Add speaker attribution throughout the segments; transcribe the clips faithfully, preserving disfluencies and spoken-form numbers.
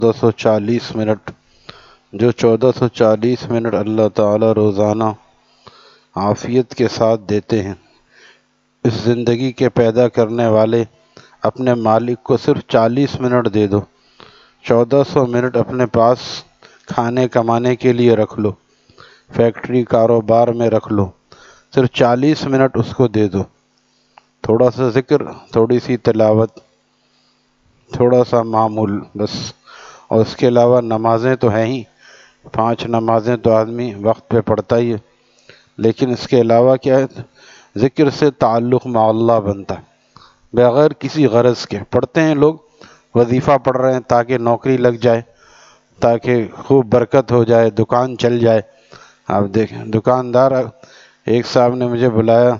Speaker 1: چودہ سو چالیس منٹ جو چودہ سو چالیس منٹ اللہ تعالیٰ روزانہ عافیت کے ساتھ دیتے ہیں، اس زندگی کے پیدا کرنے والے اپنے مالک کو صرف چالیس منٹ دے دو، چودہ سو منٹ اپنے پاس کھانے کمانے کے لیے رکھ لو، فیکٹری کاروبار میں رکھ لو، صرف چالیس منٹ اس کو دے دو، تھوڑا سا ذکر، تھوڑی سی تلاوت، تھوڑا سا معمول بس، اور اس کے علاوہ نمازیں تو ہیں ہی، پانچ نمازیں تو آدمی وقت پہ پڑھتا ہی ہے، لیکن اس کے علاوہ کیا ہے، ذکر سے تعلق مع اللہ بنتا ہے بغیر کسی غرض کے۔ پڑھتے ہیں لوگ، وظیفہ پڑھ رہے ہیں تاکہ نوکری لگ جائے، تاکہ خوب برکت ہو جائے، دکان چل جائے۔ آپ دیکھیں دکاندار، ایک صاحب نے مجھے بلایا،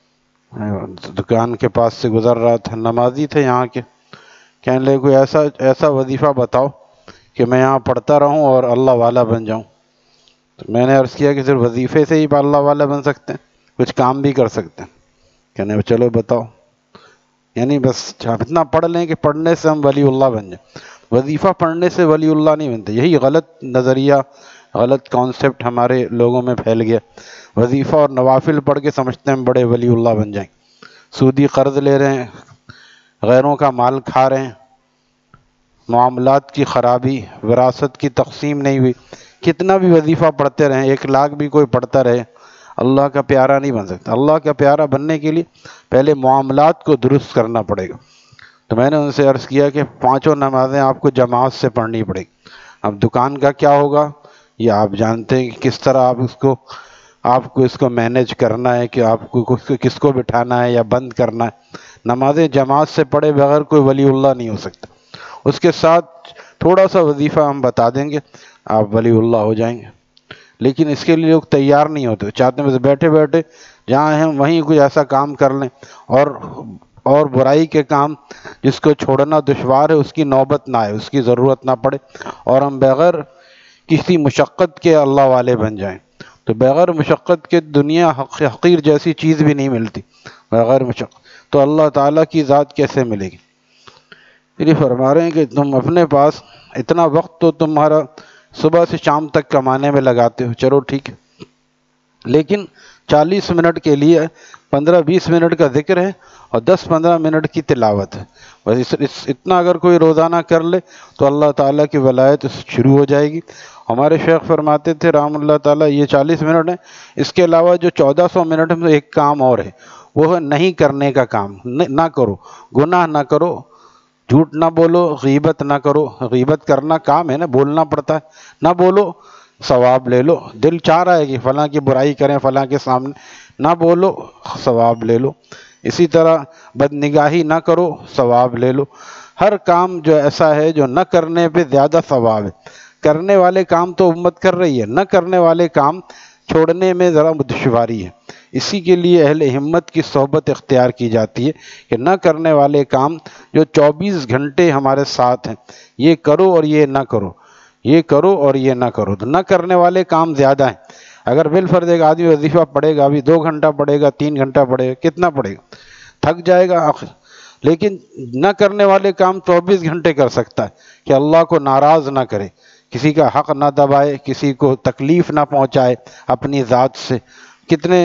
Speaker 1: دکان کے پاس سے گزر رہا تھا، نمازی تھے یہاں کے، کہنے لگے کوئی ایسا ایسا وظیفہ بتاؤ کہ میں یہاں پڑھتا رہوں اور اللہ والا بن جاؤں۔ تو میں نے عرض کیا کہ صرف وظیفے سے ہی اللہ والا بن سکتے ہیں، کچھ کام بھی کر سکتے ہیں؟ کہنے چلو بتاؤ، یعنی بس اتنا پڑھ لیں کہ پڑھنے سے ہم ولی اللہ بن جائیں، وظیفہ پڑھنے سے ولی اللہ نہیں بنتے۔ یہی غلط نظریہ، غلط کانسیپٹ ہمارے لوگوں میں پھیل گیا، وظیفہ اور نوافل پڑھ کے سمجھتے ہیں ہم بڑے ولی اللہ بن جائیں، سودی قرض لے رہے ہیں، غیروں کا مال کھا رہے ہیں، معاملات کی خرابی، وراثت کی تقسیم نہیں ہوئی، کتنا بھی وظیفہ پڑھتے رہیں، ایک لاکھ بھی کوئی پڑھتا رہے، اللہ کا پیارا نہیں بن سکتا۔ اللہ کا پیارا بننے کے لیے پہلے معاملات کو درست کرنا پڑے گا۔ تو میں نے ان سے عرض کیا کہ پانچوں نمازیں آپ کو جماعت سے پڑھنی پڑے گی۔ اب دکان کا کیا ہوگا یہ آپ جانتے ہیں کہ کس طرح آپ اس کو آپ کو اس کو مینیج کرنا ہے، کہ آپ کو کس کو بٹھانا ہے یا بند کرنا ہے۔ نمازیں جماعت سے پڑھے بغیر کوئی ولی اللہ نہیں ہو سکتا۔ اس کے ساتھ تھوڑا سا وظیفہ ہم بتا دیں گے، آپ ولی اللہ ہو جائیں گے، لیکن اس کے لیے لوگ تیار نہیں ہوتے، چاہتے ہیں بس بیٹھے بیٹھے جہاں ہیں وہیں کچھ ایسا کام کر لیں، اور اور برائی کے کام جس کو چھوڑنا دشوار ہے اس کی نوبت نہ آئے، اس کی ضرورت نہ پڑے، اور ہم بغیر کسی مشقت کے اللہ والے بن جائیں۔ تو بغیر مشقت کے دنیا حقیر جیسی چیز بھی نہیں ملتی، بغیر مشقت تو اللہ تعالیٰ کی ذات کیسے ملے گی؟ یہ فرما رہے ہیں کہ تم اپنے پاس اتنا وقت تو تمہارا صبح سے شام تک کمانے میں لگاتے ہو، چلو ٹھیک ہے، لیکن چالیس منٹ کے لیے پندرہ بیس منٹ کا ذکر ہے اور دس پندرہ منٹ کی تلاوت ہے، بس اتنا اگر کوئی روزانہ کر لے تو اللہ تعالیٰ کی ولایت شروع ہو جائے گی۔ ہمارے شیخ فرماتے تھے رحم اللہ تعالیٰ، یہ چالیس منٹ ہیں، اس کے علاوہ جو چودہ سو منٹ میں ایک کام اور ہے، وہ ہے نہیں کرنے کا کام، نہ کرو، گناہ نہ کرو، جھوٹ نہ بولو، غیبت نہ کرو۔ غیبت کرنا کام ہے نا، بولنا پڑتا ہے، نہ بولو ثواب لے لو، دل چاہ رہا ہے کہ فلاں کی برائی کریں فلاں کے سامنے، نہ بولو ثواب لے لو۔ اسی طرح بد نگاہی نہ کرو، ثواب لے لو۔ ہر کام جو ایسا ہے جو نہ کرنے پہ زیادہ ثواب ہے، کرنے والے کام تو امت کر رہی ہے، نہ کرنے والے کام چھوڑنے میں ذرا دشواری ہے۔ اسی کے لیے اہل ہمت کی صحبت اختیار کی جاتی ہے کہ نہ کرنے والے کام جو چوبیس گھنٹے ہمارے ساتھ ہیں، یہ کرو اور یہ نہ کرو، یہ کرو اور یہ نہ کرو۔ تو نہ کرنے والے کام زیادہ ہیں۔ اگر بالفرض ایک آدمی وظیفہ پڑھے گا، ابھی دو گھنٹہ پڑھے گا، تین گھنٹہ پڑھے گا، کتنا پڑھے گا؟ تھک جائے گا آخر۔ لیکن نہ کرنے والے کام چوبیس گھنٹے کر سکتا ہے کہ اللہ کو ناراض نہ کرے، کسی کا حق نہ دبائے، کسی کو تکلیف نہ پہنچائے اپنی ذات سے۔ کتنے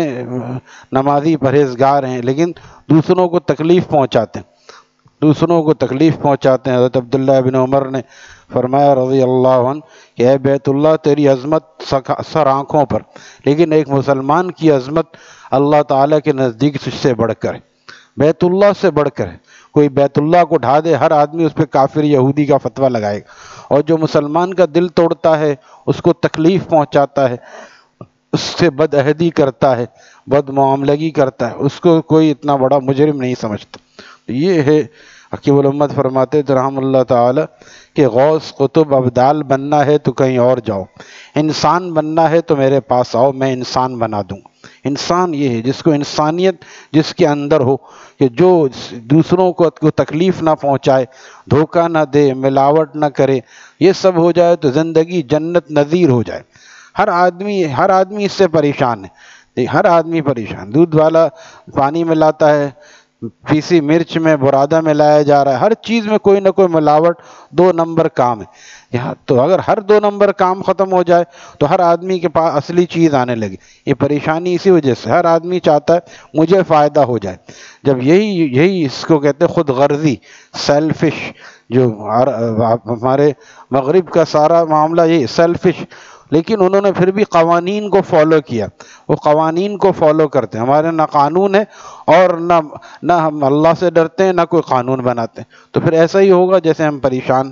Speaker 1: نمازی پرہیزگار ہیں لیکن دوسروں کو تکلیف پہنچاتے ہیں، دوسروں کو تکلیف پہنچاتے ہیں۔ حضرت عبداللہ بن عمر نے فرمایا رضی اللہ عنہ کہ اے بیت اللہ، تیری عظمت سر آنکھوں پر، لیکن ایک مسلمان کی عظمت اللہ تعالیٰ کے نزدیک اس سے بڑھ کر ہے، بیت اللہ سے بڑھ کر ہے۔ کوئی بیت اللہ کو ڈھا دے، ہر آدمی اس پہ کافر یہودی کا فتویٰ لگائے گا، اور جو مسلمان کا دل توڑتا ہے، اس کو تکلیف پہنچاتا ہے، اس سے بد عہدی کرتا ہے، بد معاملگی کرتا ہے، اس کو کوئی اتنا بڑا مجرم نہیں سمجھتا۔ یہ ہے حکیم الامت فرماتے تھے رحم اللہ تعالی کہ غوث قطب ابدال بننا ہے تو کہیں اور جاؤ، انسان بننا ہے تو میرے پاس آؤ، میں انسان بنا دوں۔ انسان یہ ہے جس کو انسانیت جس کے اندر ہو، کہ جو دوسروں کو تکلیف نہ پہنچائے، دھوکہ نہ دے، ملاوٹ نہ کرے، یہ سب ہو جائے تو زندگی جنت نظیر ہو جائے۔ ہر آدمی ہر آدمی اس سے پریشان ہے، ہر آدمی پریشان۔ دودھ والا پانی ملاتا ہے، پیسی مرچ میں برادہ ملایا جا رہا ہے، ہر چیز میں کوئی نہ کوئی ملاوٹ، دو نمبر کام ہے یہاں تو۔ اگر ہر دو نمبر کام ختم ہو جائے تو ہر آدمی کے پاس اصلی چیز آنے لگے۔ یہ پریشانی اسی وجہ سے، ہر آدمی چاہتا ہے مجھے فائدہ ہو جائے۔ جب یہی یہی اس کو کہتے ہیں خود غرضی، سیلفش، جو ہمارے مغرب کا سارا معاملہ یہ سیلفش، لیکن انہوں نے پھر بھی قوانین کو فالو کیا، وہ قوانین کو فالو کرتے ہیں۔ ہمارے نہ قانون ہے اور نہ نہ ہم اللہ سے ڈرتے ہیں، نہ کوئی قانون بناتے ہیں، تو پھر ایسا ہی ہوگا جیسے ہم پریشان۔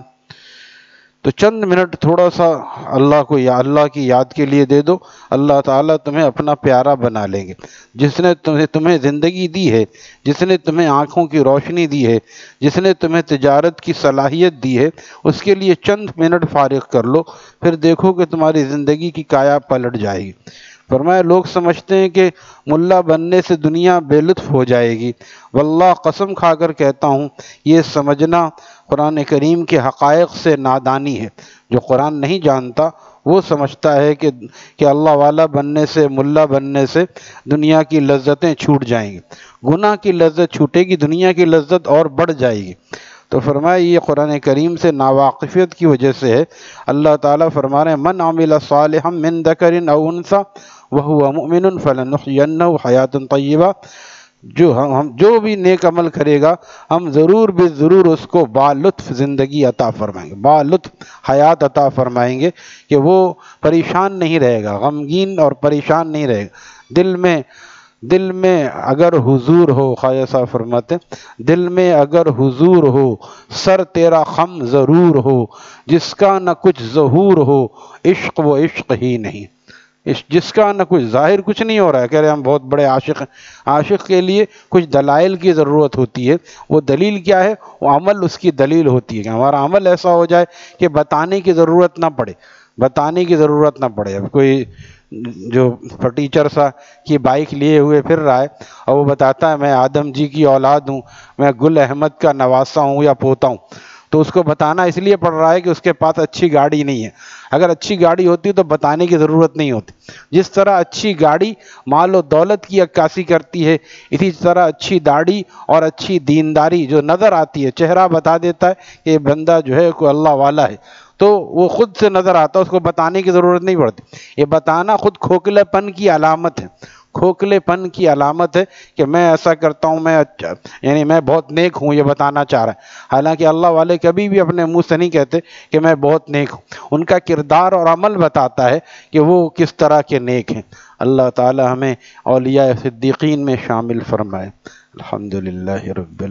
Speaker 1: تو چند منٹ تھوڑا سا اللہ کو یا اللہ کی یاد کے لیے دے دو، اللہ تعالیٰ تمہیں اپنا پیارا بنا لیں گے۔ جس نے تمہیں تمہیں زندگی دی ہے، جس نے تمہیں آنکھوں کی روشنی دی ہے، جس نے تمہیں تجارت کی صلاحیت دی ہے، اس کے لیے چند منٹ فارغ کر لو، پھر دیکھو کہ تمہاری زندگی کی کایا پلٹ جائے گی۔ فرمایا لوگ سمجھتے ہیں کہ ملا بننے سے دنیا بے لطف ہو جائے گی، واللہ قسم کھا کر کہتا ہوں یہ سمجھنا قرآن کریم کے حقائق سے نادانی ہے۔ جو قرآن نہیں جانتا وہ سمجھتا ہے کہ کہ اللہ والا بننے سے، ملا بننے سے دنیا کی لذتیں چھوٹ جائیں گی۔ گناہ کی لذت چھوٹے گی، دنیا کی لذت اور بڑھ جائے گی۔ تو فرمایا یہ قرآن کریم سے ناواقفیت کی وجہ سے ہے۔ اللہ تعالیٰ فرما رہے ہیں من عمل صالحا من ذکر او انثی وہو مؤمن فلنحینہ حیاۃ طیبہ، جو ہم ہم جو بھی نیک عمل کرے گا ہم ضرور بے ضرور اس کو با لطف زندگی عطا فرمائیں گے، با لطف حیات عطا فرمائیں گے، کہ وہ پریشان نہیں رہے گا، غمگین اور پریشان نہیں رہے گا۔ دل میں دل میں اگر حضور ہو، خواجہ صاحب فرماتے ہیں دل میں اگر حضور ہو سر تیرا خم ضرور ہو، جس کا نہ کچھ ظہور ہو عشق وہ عشق ہی نہیں۔ جس کا نہ کچھ ظاہر کچھ نہیں ہو رہا ہے، کہہ رہے ہم بہت بڑے عاشق ہیں، عاشق کے لیے کچھ دلائل کی ضرورت ہوتی ہے۔ وہ دلیل کیا ہے؟ وہ عمل اس کی دلیل ہوتی ہے، کہ ہمارا عمل ایسا ہو جائے کہ بتانے کی ضرورت نہ پڑے، بتانے کی ضرورت نہ پڑے۔ اب کوئی جو ٹیچر سا کی بائک لیے ہوئے پھر رہا ہے اور وہ بتاتا ہے میں آدم جی کی اولاد ہوں، میں گل احمد کا نواسا ہوں یا پوتا ہوں، تو اس کو بتانا اس لیے پڑ رہا ہے کہ اس کے پاس اچھی گاڑی نہیں ہے۔ اگر اچھی گاڑی ہوتی تو بتانے کی ضرورت نہیں ہوتی۔ جس طرح اچھی گاڑی مال و دولت کی عکاسی کرتی ہے، اسی طرح اچھی داڑھی اور اچھی دینداری جو نظر آتی ہے، چہرہ بتا دیتا ہے کہ یہ بندہ جو ہے کوئی اللہ والا ہے، تو وہ خود سے نظر آتا ہے، اس کو بتانے کی ضرورت نہیں پڑتی۔ یہ بتانا خود کھوکھلے پن کی علامت ہے، کھوکھلے پن کی علامت ہے کہ میں ایسا کرتا ہوں، میں اچھا یعنی میں بہت نیک ہوں، یہ بتانا چاہ رہا ہے۔ حالانکہ اللہ والے کبھی بھی اپنے منہ سے نہیں کہتے کہ میں بہت نیک ہوں، ان کا کردار اور عمل بتاتا ہے کہ وہ کس طرح کے نیک ہیں۔ اللہ تعالی ہمیں اولیاء صدیقین میں شامل فرمائے۔ الحمدللہ رب